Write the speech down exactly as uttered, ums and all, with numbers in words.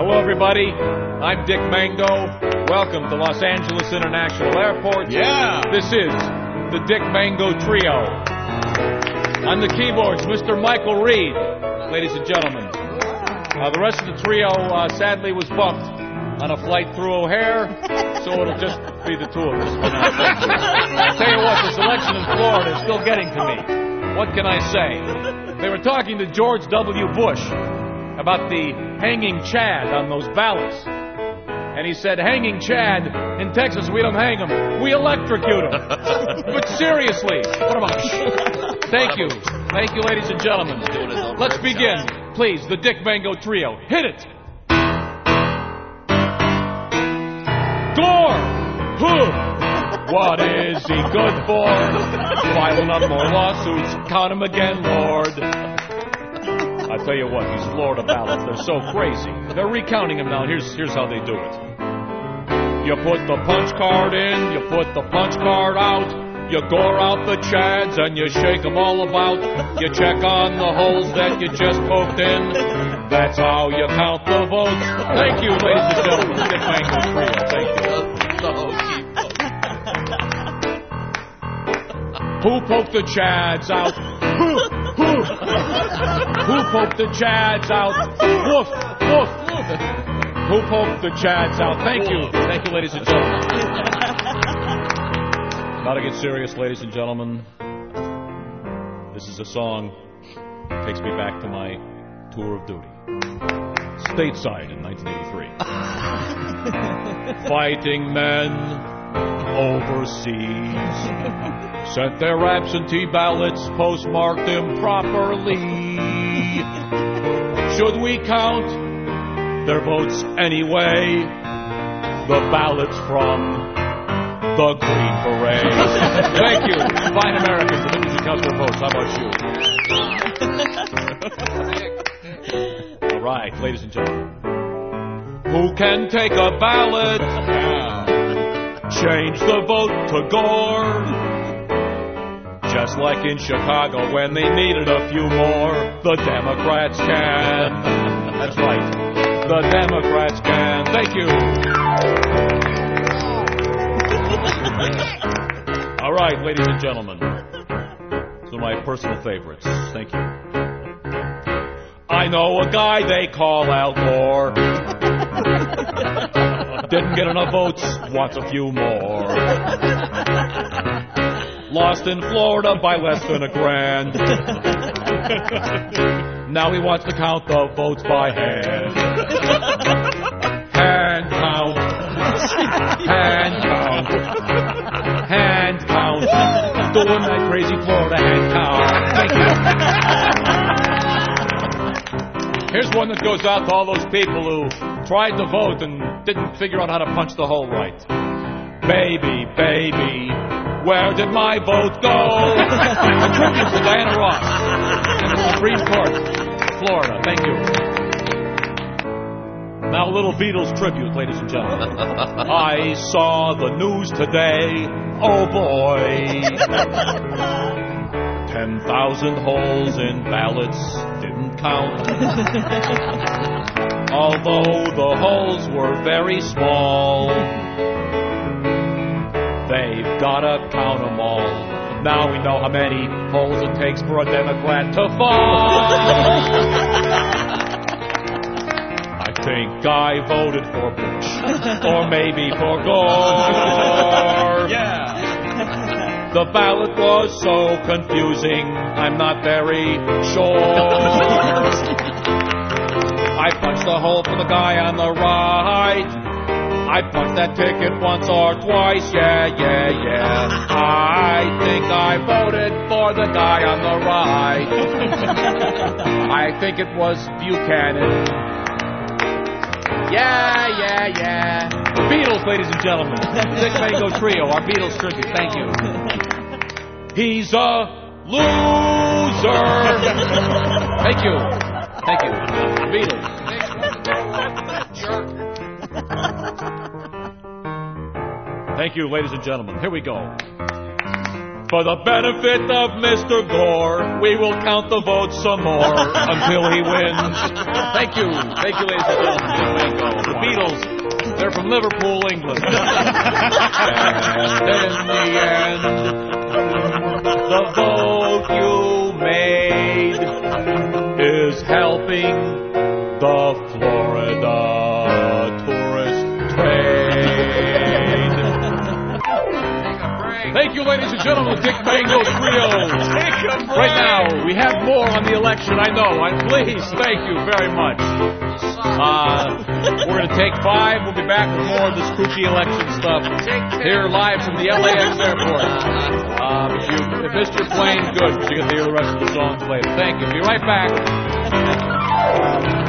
Hello, everybody. I'm Dick Mango. Welcome to Los Angeles International Airport. Yeah. This is the Dick Mango Trio. On the keyboards, Mister Michael Reed, ladies and gentlemen. Uh, the rest of the trio, uh, sadly, was bumped on a flight through O'Hare, so it'll just be the two of us. I tell you what, the selection in Florida is still getting to me. What can I say? They were talking to George W. Bush about the hanging Chad on those ballots. And he said, hanging Chad, in Texas we don't hang them, we electrocute them. But seriously, what about... Thank you. Thank you, ladies and gentlemen. Let's begin. Please, the Dick Mango Trio. Hit it. Gore! Huh. What is he good for? Filing up more lawsuits. Count him again, Lord. I tell you what, these Florida ballots, they're so crazy. They're recounting them now. Here's, here's how they do it. You put the punch card in, you put the punch card out, you gore out the Chads and you shake them all about. You check on the holes that you just poked in. That's how you count the votes. Thank you, ladies and gentlemen. Dick Mango Trio. Thank you. Who poked the Chads out? Who? Who? Who poked the Chads out? Woof, woof. Who poked the Chads out? Thank you. Thank you, ladies and gentlemen. Now to get serious, ladies and gentlemen. This is a song that takes me back to my tour of duty. Stateside in nineteen eighty-three. Fighting men overseas sent their absentee ballots postmarked improperly. Should we count their votes anyway? The ballots from the Green Berets. Thank you, fine Americans. I think we should count their votes. How about you? All right, ladies and gentlemen. Who can take a ballot? Change the vote to Gore. Just like in Chicago when they needed a few more, the Democrats can. That's right. The Democrats can. Thank you. All right, ladies and gentlemen. These are my personal favorites. Thank you. I know a guy they call Al Gore. Didn't get enough votes, wants a few more. Lost in Florida by less than a grand. Now he wants to count the votes by hand. Hand count. Hand count. Hand count. Doing that crazy Florida hand count. Thank you. Here's one that goes out to all those people who tried to vote and didn't figure out how to punch the hole right. Baby, baby, where did my vote go? A tribute to Diana Ross and the Supreme Court, Florida. Thank you. Now a little Beatles tribute, ladies and gentlemen. I saw the news today. Oh boy. Ten thousand holes in ballots didn't count. Although the holes were very small, they've gotta count them all. Now we know how many holes it takes for a Democrat to fall. I think I voted for Bush, or maybe for Gore. Yeah. The ballot was so confusing, I'm not very sure. I punched the hole for the guy on the right. I punched that ticket once or twice, yeah, yeah, yeah. I think I voted for the guy on the right. I think it was Buchanan. Yeah, yeah, yeah. The Beatles, ladies and gentlemen. The Dick Mango Trio, our Beatles tribute. Thank you. He's a loser. Thank you. Thank you. Beatles. Thank you, ladies and gentlemen. Here we go. For the benefit of Mister Gore, we will count the votes some more until he wins. Thank you. Thank you, ladies and gentlemen. Dick Mango. The Beatles, they're from Liverpool, England. And in the end, the vote you made is helping the Florida tourist trade. Thank you, ladies and gentlemen, the Dick Mango Trio. Right now, we have more on the election, I know. I, please, thank you very much. Uh, we're going to take five. We'll be back with more of this kooky election stuff here live from the L A X airport. Um, if you if missed your plane, good, because you get to hear the rest of the songs later. Thank you. Be right back.